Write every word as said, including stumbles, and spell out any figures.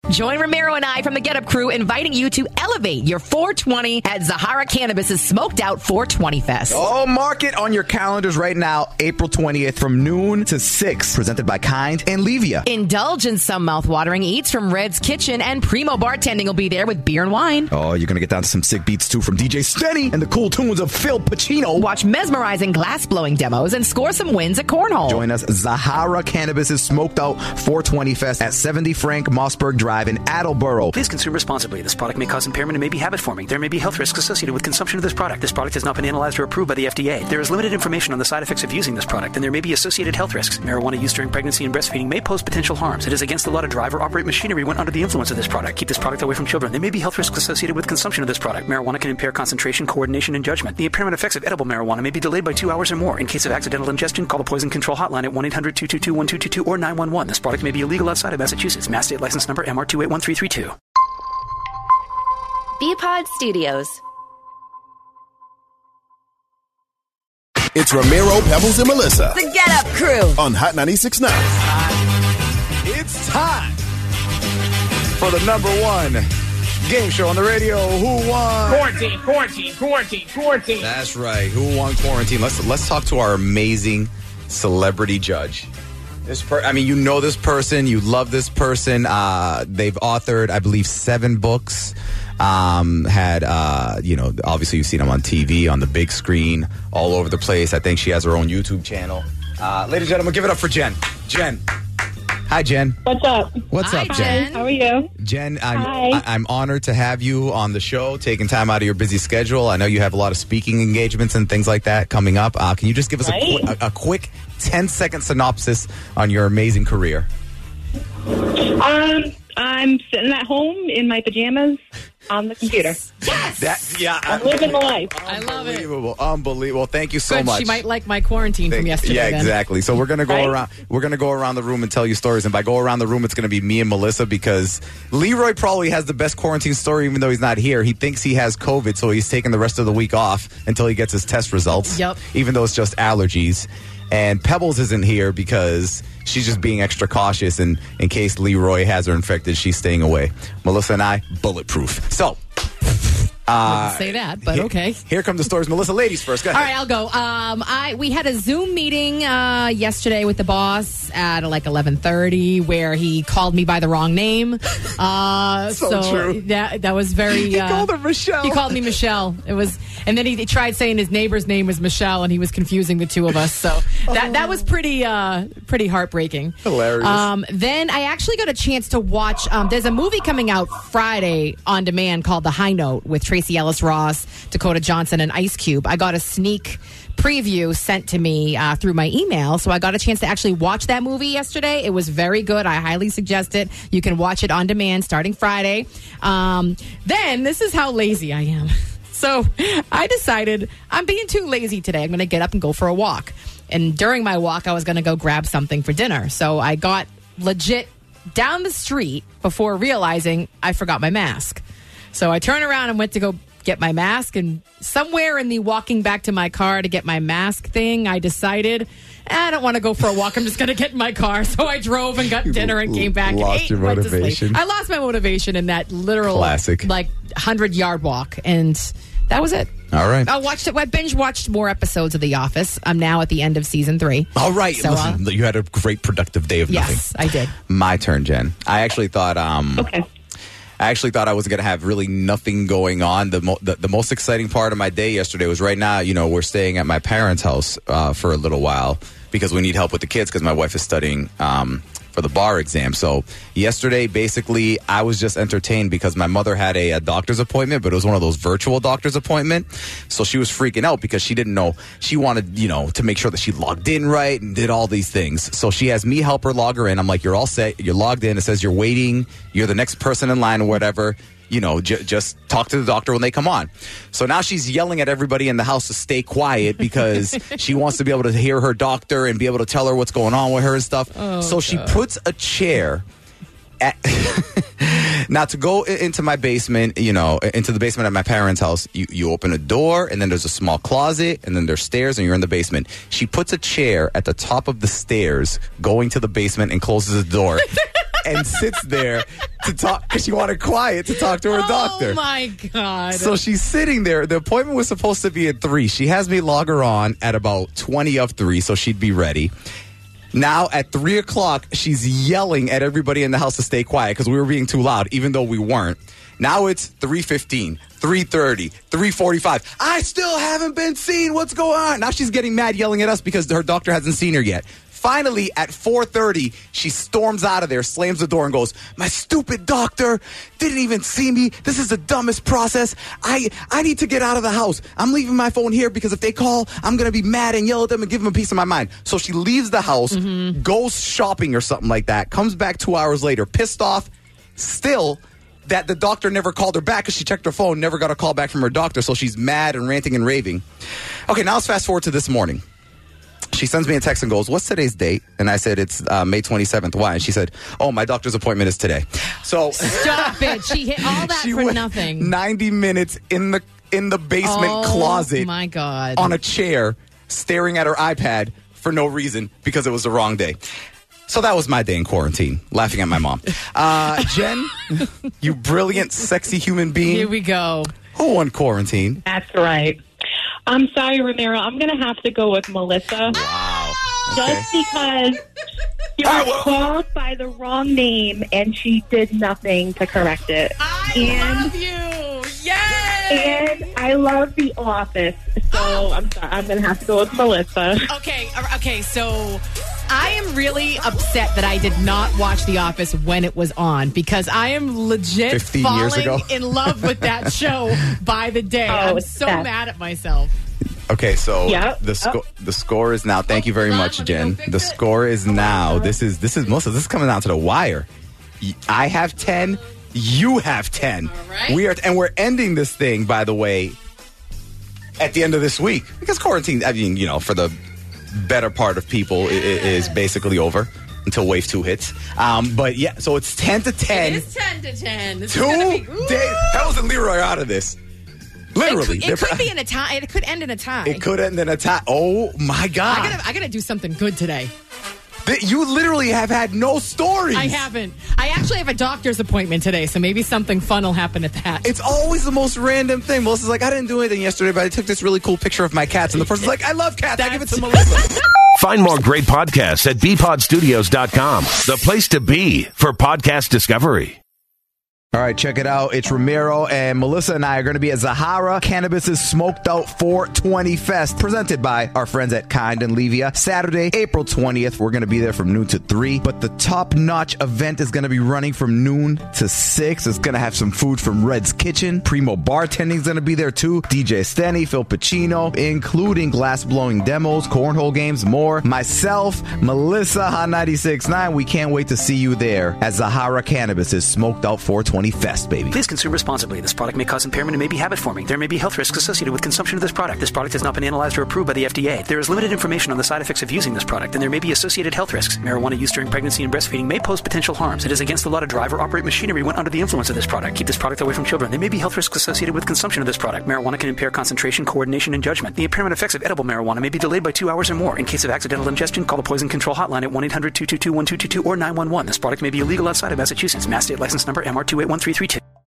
Join Romero and I from the Get Up crew inviting you to elevate your four twenty at Zahara Cannabis' Smoked Out four twenty Fest. Oh, mark it on your calendars right now, April twentieth from noon to six. Presented by Kind and Levia. Indulge in some mouth-watering eats from Red's Kitchen, and Primo Bartending will be there with beer and wine. Oh, you're going to get down to some sick beats, too, from D J Stenny and the cool tunes of Phil Pacino. Watch mesmerizing glass-blowing demos and score some wins at Cornhole. Join us, Zahara Cannabis' Smoked Out four twenty Fest at seventy Frank Mossberg Drive in Attleboro. Please consume responsibly. This product may cause impairment and may be habit-forming. There may be health risks associated with consumption of this product. This product has not been analyzed or approved by the F D A. There is limited information on the side effects of using this product, and there may be associated health risks. Marijuana use during pregnancy and breastfeeding may pose potential harms. It is against the law to drive or operate machinery when under the influence of this product. Keep this product away from children. There may be health risks associated with consumption of this product. Marijuana can impair concentration, coordination, and judgment. The impairment effects of edible marijuana may be delayed by two hours or more. In case of accidental ingestion, call the Poison Control Hotline at one eight hundred two two two one two two two or nine one one. This product may be illegal outside of Massachusetts. Mass State License Number M R two eight one three three two. B-Pod Studios. It's Ramiro, Pebbles, and Melissa. The Get Up Crew. On Hot ninety-six point nine. It's time for the number one game show on the radio. Who won? Quarantine, quarantine, quarantine, quarantine. That's right. Who won quarantine? Let's let's talk to our amazing celebrity judge. This per- I mean, you know this person. You love this person. Uh, they've authored, I believe, seven books. Um, had, uh, you know, obviously you've seen them on T V, on the big screen, all over the place. I think she has her own YouTube channel. Uh, ladies and gentlemen, give it up for Jen. Jen. Hi, Jen. What's up? What's Hi, up, Jen? Jen? How are you? Jen, I'm, Hi. I- I'm honored to have you on the show, taking time out of your busy schedule. I know you have a lot of speaking engagements and things like that coming up. Uh, can you just give us Right. a, qu- a, a quick ten-second synopsis on your amazing career? Um, I'm sitting at home in my pajamas on the computer. Yes! That, yeah, I'm living the life. I love it. Unbelievable, unbelievable. Thank you so Good. much. She might like my quarantine Thank- from yesterday. Yeah, then. exactly. So we're gonna go Right? around. We're gonna go around the room and tell you stories. And by go around the room, it's gonna be me and Melissa because Leroy probably has the best quarantine story, even though he's not here. He thinks he has COVID, so he's taking the rest of the week off until he gets his test results. Yep. Even though it's just allergies. And Pebbles isn't here because she's just being extra cautious, and in case Leroy has her infected, she's staying away. Melissa and I, bulletproof. So. Uh, Wouldn't say that, but here- okay. Here come the stories. Melissa, ladies first. Go ahead. All right, I'll go. Um, I we had a Zoom meeting uh, yesterday with the boss at like eleven thirty, where he called me by the wrong name. Uh, So true. That that was very. He uh, called her Michelle. He called me Michelle. It was, and then he, he tried saying his neighbor's name was Michelle, and he was confusing the two of us. So that that was pretty uh, pretty heartbreaking. Hilarious. Um, then I actually got a chance to watch. Um, there's a movie coming out Friday on demand called The High Note with Tracy Ellis Ross, Dakota Johnson, and Ice Cube. I got a sneak preview sent to me uh, through my email, so I got a chance to actually watch that movie yesterday. It was very good. I highly suggest it. You can watch it on demand starting Friday. Um, then, this is how lazy I am. So I decided I'm being too lazy today. I'm going to get up and go for a walk. And during my walk, I was going to go grab something for dinner. So I got legit down the street before realizing I forgot my mask. So I turned around and went to go get my mask, and somewhere in the walking back to my car to get my mask thing, I decided I don't want to go for a walk. I'm just going to get in my car. So I drove and got dinner and came back. Lost and ate your and went to sleep. motivation. I lost my motivation in that literal Classic. like hundred yard walk, and that was it. All right. I watched it. I binge watched more episodes of The Office. I'm now at the end of season three. All right. So, Listen, uh, you had a great productive day of nothing. yes, I did. My turn, Jen. I actually thought um Okay. I actually thought I was going to have really nothing going on. The, mo- the the most exciting part of my day yesterday was right now, you know, we're staying at my parents' house uh, for a little while because we need help with the kids because my wife is studying um, for the bar exam. So yesterday, basically, I was just entertained because my mother had a, a doctor's appointment, but it was one of those virtual doctor's appointment. So she was freaking out because she didn't know. She wanted, you know, to make sure that she logged in right and did all these things. So she has me help her log her in. I'm like, you're all set. You're logged in. It says you're waiting. You're the next person in line or whatever. You know, j- just talk to the doctor when they come on. So now she's yelling at everybody in the house to stay quiet because she wants to be able to hear her doctor and be able to tell her what's going on with her and stuff. Oh, so she puts a chair at now to go i- into my basement, you know, into the basement at my parents' house. You, you open a door and then there's a small closet and then there's stairs and you're in the basement. She puts a chair at the top of the stairs going to the basement and closes the door. and sits there to talk because she wanted quiet to talk to her doctor. Oh, my God. So she's sitting there. The appointment was supposed to be at three. She has me log her on at about twenty of three, so she'd be ready. Now, at three o'clock, she's yelling at everybody in the house to stay quiet because we were being too loud, even though we weren't. Now it's three fifteen, three thirty, three forty-five. I still haven't been seen. What's going on? Now she's getting mad, yelling at us because her doctor hasn't seen her yet. Finally, at four thirty, she storms out of there, slams the door, and goes, my stupid doctor didn't even see me. This is the dumbest process. I I need to get out of the house. I'm leaving my phone here because if they call, I'm going to be mad and yell at them and give them a piece of my mind. So she leaves the house, mm-hmm. goes shopping or something like that, comes back two hours later, pissed off, still that the doctor never called her back because she checked her phone, never got a call back from her doctor, so she's mad and ranting and raving. Okay, now let's fast forward to this morning. She sends me a text and goes, what's today's date? And I said, it's uh, May twenty-seventh. Why? And she said, oh, my doctor's appointment is today. So Stop it. She hit all that she for went nothing. ninety minutes in the in the basement oh, closet my God. on a chair staring at her iPad for no reason because it was the wrong day. So that was my day in quarantine, laughing at my mom. Uh, Jen, you brilliant, sexy human being. Here we go. Who won quarantine? That's right. I'm sorry, Romero. I'm going to have to go with Melissa. Wow. Just because she was called by the wrong name and she did nothing to correct it. I and, love you. Yay! And I love The Office. So I'm sorry. I'm going to have to go with Melissa. Okay. Okay. So I am really upset that I did not watch The Office when it was on because I am legit fifteen falling years ago. in love with that show by the day. Oh, I'm so that. mad at myself. Okay, so Yep. the score Oh. the score is now. Thank you very Hold on, much, let me go Jen. fix The it. score is now. This is this is Melissa. This is coming down to the wire. Y- I have ten. You have ten. All right. We are, and we're ending this thing, by the way, at the end of this week because quarantine. I mean, you know, for the better part of people, i- i- is basically over until wave two hits. Um, but yeah, so it's ten to ten. It is ten to ten. This is Two gonna be, days. Hells and Leroy are out of this. Literally, It could, it could be in a tie. It could end in a tie. It could end in a tie. Oh my God! I gotta, I gotta do something good today. That you literally have had no stories. I haven't. I actually have a doctor's appointment today, so maybe something fun will happen at that. It's always the most random thing. Melissa's like, I didn't do anything yesterday, but I took this really cool picture of my cats. And the person's like, I love cats. I give it to Melissa. Find more great podcasts at b pod studios dot com, the place to be for podcast discovery. All right, check it out. It's Romero and Melissa and I are going to be at Zahara Cannabis's Smoked Out four twenty Fest, presented by our friends at Kind and Levia. Saturday, April twentieth. We're going to be there from noon to three. But the top-notch event is going to be running from noon to six. It's going to have some food from Red's Kitchen. Primo Bartending is going to be there, too. D J Stenny, Phil Pacino, including glass-blowing demos, cornhole games, more. Myself, Melissa, Hot ninety-six point nine. We can't wait to see you there at Zahara Cannabis's Smoked Out four twenty Fest, baby. Please consume responsibly. This product may cause impairment and may be habit-forming. There may be health risks associated with consumption of this product. This product has not been analyzed or approved by the F D A. There is limited information on the side effects of using this product, and there may be associated health risks. Marijuana use during pregnancy and breastfeeding may pose potential harms. It is against the law to drive or operate machinery when under the influence of this product. Keep this product away from children. There may be health risks associated with consumption of this product. Marijuana can impair concentration, coordination, and judgment. The impairment effects of edible marijuana may be delayed by two hours or more. In case of accidental ingestion, call the Poison Control Hotline at one eight hundred two two two one two two two or nine one one. This product may be illegal outside of Massachusetts. Mass State License Number M R two eight one three three two.